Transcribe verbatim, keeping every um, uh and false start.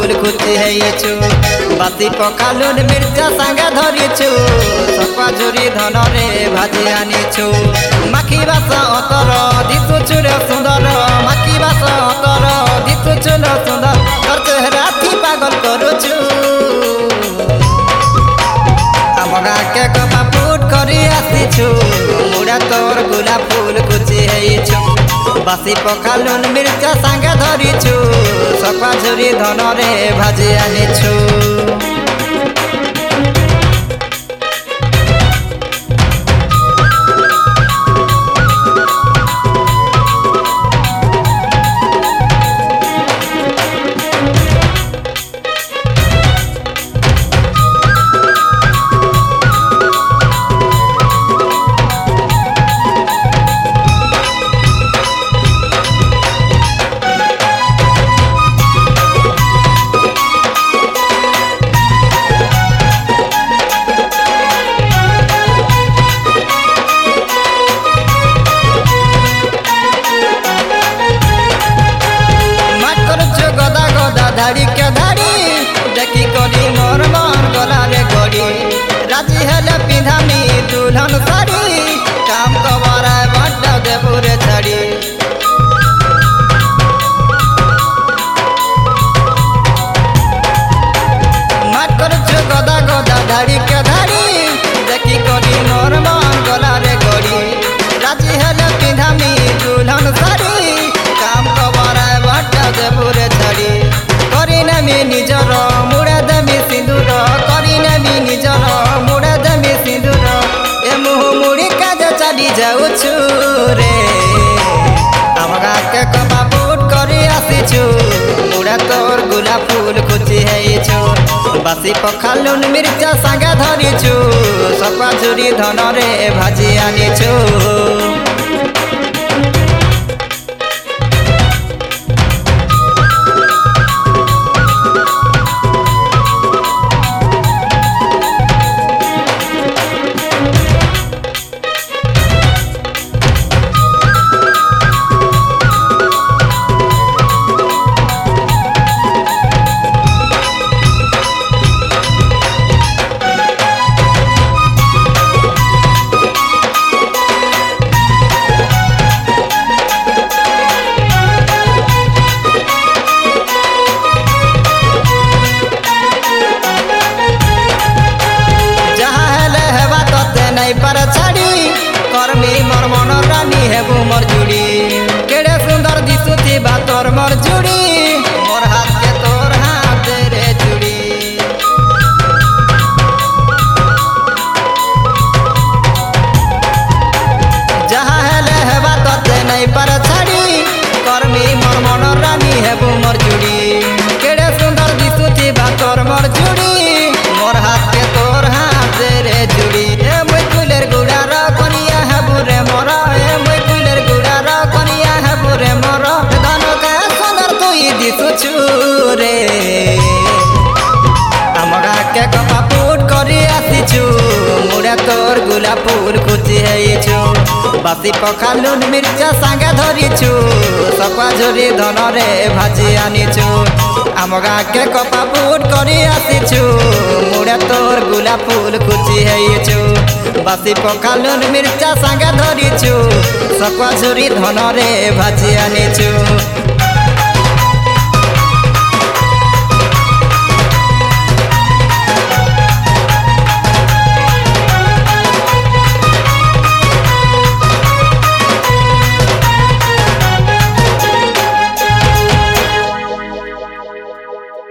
फूल कुची हेइछु बासी पखालुन मिर्चा सांगे धरिछु सकवा झुरी धनरे भाजी आनिछु माखी बास अतर दिसु चुर सुंदर माखी बास अतर दिसु चुर सुंदर तोर चेहरा थी पागल करुछु आम गाँ के कपा फूट करी आसीछु मुड़ा तोर गुलाब फूल कुची हेइछु बासी पखालुन मिर्चा सांगे धरिछु सकवा झुरी धनरे भाजी आनिछु धाड़ी के धाड़ी देखी करी मोर मन गला रे गड़ी राजी हेले पिंधामी दुल्हन साड़ी काम कबारा बड्डा देपुरे छड़ी मत कर जो गदा गदा धाड़ी के धाड़ी देखी करी मोर मन गला रे गड़ी राजी हेले पिंधामी दुल्हन साड़ी काम कबारा बड्डा देपुरे छड़ी निजर मुड़ा दमी सिंदूर करी निजर मुड़ा दमी सिंदूर ए मुह मुड़ी काज चली जाऊछु रे आम गाँ के कपा फूट करी आसीछु मुड़ा तोर गुलाब फूल कुची हेइछु बासी पखालुन मिर्चा सांगे धरिछु सकवा झुरी धनरे भाजी आनिछु पर छाड़ी कर्मी मोर मन रानी हेबू मोर जुड़ी केड़े सुंदर दिसुथी बा तोर मोर जुड़ी मोर हाथ के तोर हाथ रे जुड़ी जहाँ हेले हेबा तते नहीं पर छाड़ी कर्मी मोर मन रानी हेबू मोर जुड़ी केड़े सुंदर दिसुथी बा तोर मोर जुड़ी मोर हाथ के तोर हाथ रे जुड़ी रे आम गाँ के कपा फूट करी आसीछु मुड़ा तोर गुलाब फूल कुची हेइछु बासी पखालुन मिर्चा सांगे धरिछु सकवा झुरी धनरे भाजी आनिछु आम गाँ के कपा फूट करी आसीछु मुड़ा तोर गुलाब फूल कुची हेइछु बासी पखालुन मिर्चा सांगे धरिछु सकवा झुरी धनरे भाजी आनिछु।